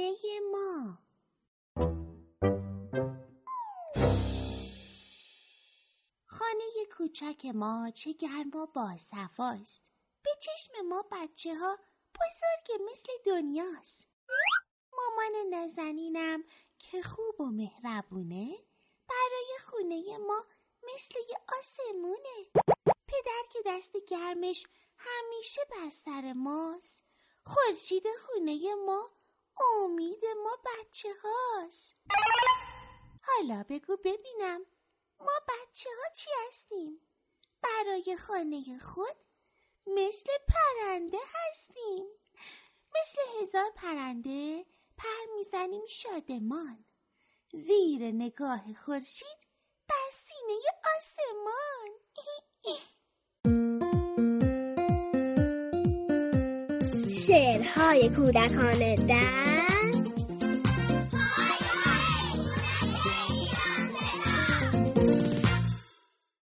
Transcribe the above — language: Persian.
خونه ما. خانه کوچک ما چه گرم و باصفاست. به چشم ما بچه‌ها بزرگ مثل دنیاست. مامان نازنینم که خوب و مهربونه برای خونه ما مثل یه آسمونه. پدر که دست گرمش همیشه بر سر ماست. خورشید خونه ما امید ما بچه هاست. حالا بگو ببینم ما بچه ها چی هستیم؟ برای خانه خود مثل پرنده هستیم. مثل 1000 پرنده پر میزنیم شادمان زیر نگاه خورشید بر سینه آسمان. شعرهای کودکانه در